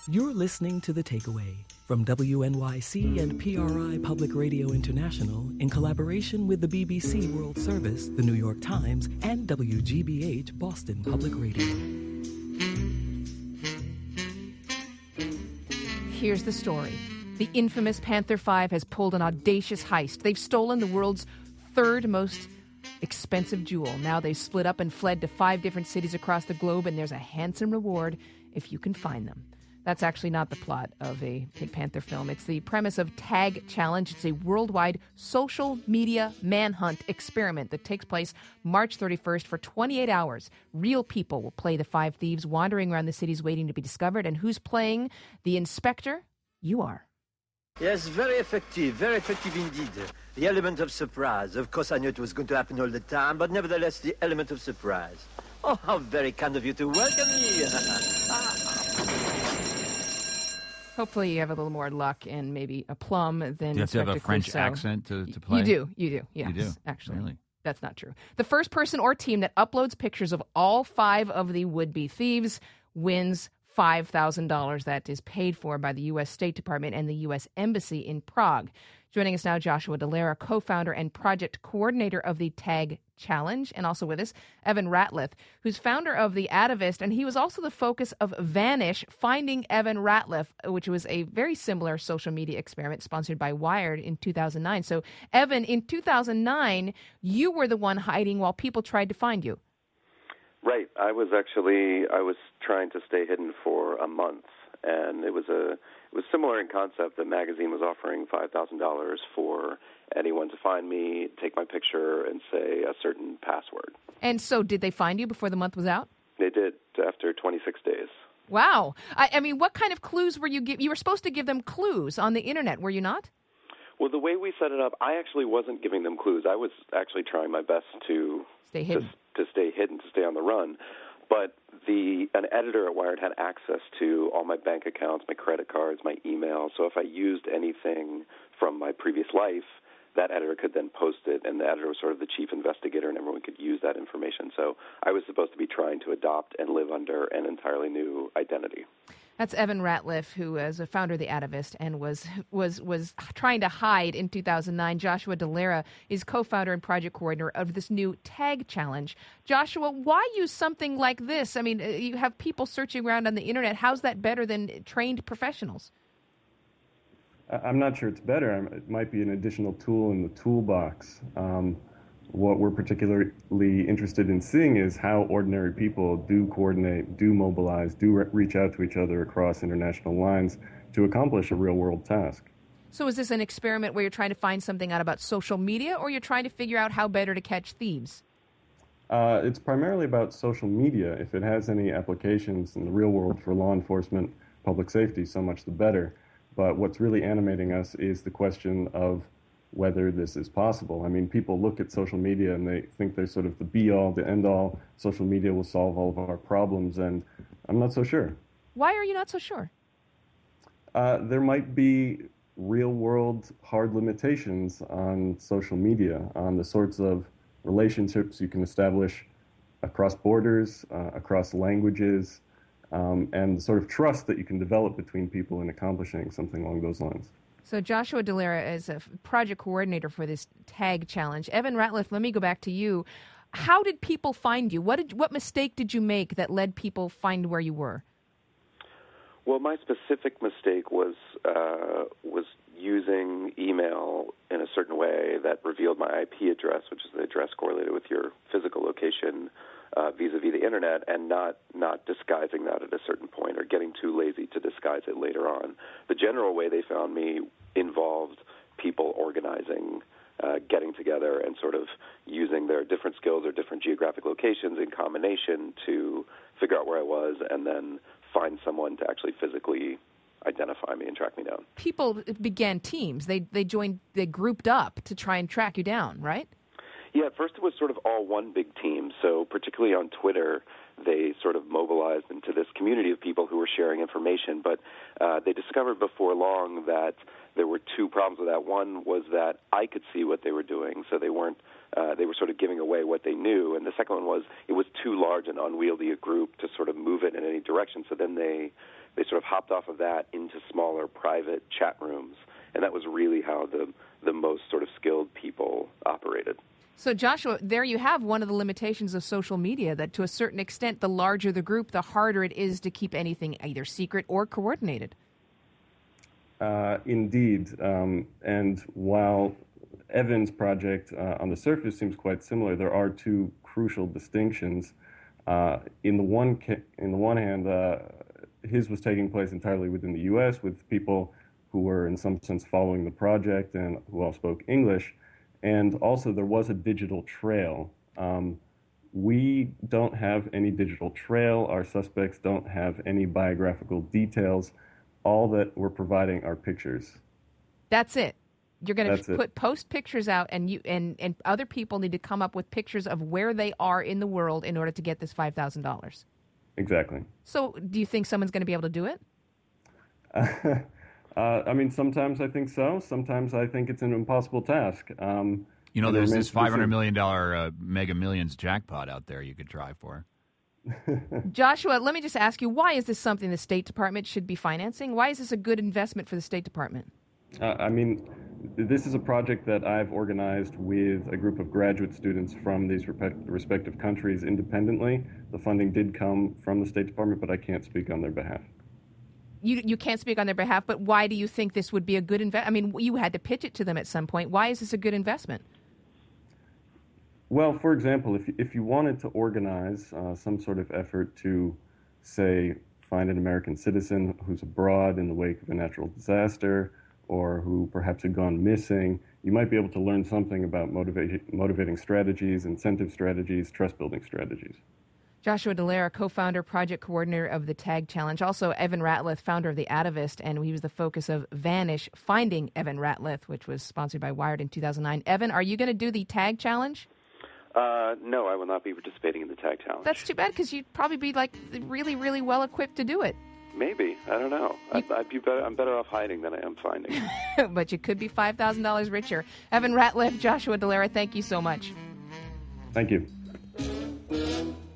You're listening to The Takeaway from WNYC and PRI Public Radio International in collaboration with the BBC World Service, the New York Times, and WGBH Boston Public Radio. Here's the story. The infamous Panther 5 has pulled an audacious heist. They've stolen the world's third most expensive jewel. Now they've split up and fled to 5 different cities across the globe, and there's a handsome reward if you can find them. That's actually not the plot of a Pink Panther film. It's the premise of Tag Challenge. It's a worldwide social media manhunt experiment that takes place March 31st for 28 hours. Real people will play the 5 thieves wandering around the cities waiting to be discovered. And who's playing the inspector? You are. Yes, very effective indeed. The element of surprise. Of course, I knew it was going to happen all the time, but nevertheless, the element of surprise. Oh, how very kind of you to welcome me. Hopefully you have a little more luck and maybe a plum than Do you have to have a French Clouseau. accent to play? You do, yes, You do? actually. Really? That's not true. The first person or team that uploads pictures of all 5 of the would-be thieves wins $5,000 that is paid for by the U.S. State Department and the U.S. Embassy in Prague. Joining us now, Joshua D'Alera, co-founder and project coordinator of the Tag Challenge, and also with us, Evan Ratliff, who's founder of The Atavist, and he was also the focus of Vanish, Finding Evan Ratliff, which was a very similar social media experiment sponsored by Wired in 2009. So, Evan, in 2009, you were the one hiding while people tried to find you. Right. I was trying to stay hidden for a month, and it was similar in concept. The magazine was offering $5,000 for anyone to find me, take my picture, and say a certain password. And so did they find you before the month was out? They did after 26 days. Wow. I mean, what kind of clues were you You were supposed to give them clues on the Internet, were you not? Well, the way we set it up, I actually wasn't giving them clues. I was actually trying my best to stay hidden, to stay hidden, to stay on the run. But an editor at Wired had access to all my bank accounts, my credit cards, my email. So if I used anything from my previous life, that editor could then post it, and the editor was sort of the chief investigator, and everyone could use that information. So I was supposed to be trying to adopt and live under an entirely new identity. That's Evan Ratliff, who is a founder of The Atavist and was trying to hide in 2009. Joshua D'Alera is co-founder and project coordinator of this new Tag Challenge. Joshua, why use something like this? I mean, you have people searching around on the Internet. How's that better than trained professionals? I'm not sure it's better. It might be an additional tool in the toolbox. What we're particularly interested in seeing is how ordinary people do coordinate, do mobilize, do reach out to each other across international lines to accomplish a real-world task. So is this an experiment where you're trying to find something out about social media, or you're trying to figure out how better to catch thieves? It's primarily about social media. If it has any applications in the real world for law enforcement, public safety, so much the better. But what's really animating us is the question of whether this is possible. I mean, people look at social media and they think they're sort of the be-all, the end-all. Social media will solve all of our problems, and I'm not so sure. Why are you not so sure? There might be real-world hard limitations on social media, on the sorts of relationships you can establish across borders, across languages, and the sort of trust that you can develop between people in accomplishing something along those lines. So Joshua D'Alera is a project coordinator for this Tag Challenge. Evan Ratliff, let me go back to you. How did people find you? What mistake did you make that led people find where you were? Well, my specific mistake was using email in a certain way that revealed my IP address, which is the address correlated with your physical location vis-a-vis the Internet, and not disguising that at a certain point or getting too lazy to disguise it later on. The general way they found me involved people organizing, getting together and sort of using their different skills or different geographic locations in combination to figure out where I was and then find someone to actually physically identify me and track me down. People began teams. They grouped up to try and track you down, right? Yeah, at first it was sort of all one big team. So particularly on Twitter, they sort of mobilized into this community of people who were sharing information. But they discovered before long that there were two problems with that. One was that I could see what they were doing, so they were sort of giving away what they knew. And the second one was it was too large and unwieldy a group to sort of move it in any direction. So then they sort of hopped off of that into smaller private chat rooms. And that was really how the most sort of skilled people operated. So, Joshua, there you have one of the limitations of social media, that to a certain extent, the larger the group, the harder it is to keep anything either secret or coordinated. Indeed. And while Evan's project on the surface seems quite similar, there are two crucial distinctions. In the one hand, his was taking place entirely within the U.S. with people who were in some sense following the project and who all spoke English. And also there was a digital trail. We don't have any digital trail. Our suspects don't have any biographical details. All that we're providing are pictures. That's it. You're going to post pictures out, and other people need to come up with pictures of where they are in the world in order to get this $5,000. Exactly. So do you think someone's going to be able to do it? I mean, sometimes I think so. Sometimes I think it's an impossible task. There's this $500 million Mega Millions jackpot out there you could try for. Joshua, let me just ask you, why is this something the State Department should be financing? Why is this a good investment for the State Department? This is a project that I've organized with a group of graduate students from these respective countries independently. The funding did come from the State Department, but I can't speak on their behalf. You can't speak on their behalf, but why do you think this would be a good investment? I mean, you had to pitch it to them at some point. Why is this a good investment? Well, for example, if you wanted to organize some sort of effort to, say, find an American citizen who's abroad in the wake of a natural disaster or who perhaps had gone missing, you might be able to learn something about motivating strategies, incentive strategies, trust-building strategies. Joshua Dallaire, co-founder, project coordinator of the TAG Challenge. Also, Evan Ratliff, founder of The Atavist, and he was the focus of Vanish, Finding Evan Ratliff, which was sponsored by Wired in 2009. Evan, are you going to do the TAG Challenge? No, I will not be participating in the TAG Challenge. That's too bad, because you'd probably be really, really well equipped to do it. Maybe. I don't know. I'm better off hiding than I am finding. But you could be $5,000 richer. Evan Ratliff, Joshua Dallaire, thank you so much. Thank you.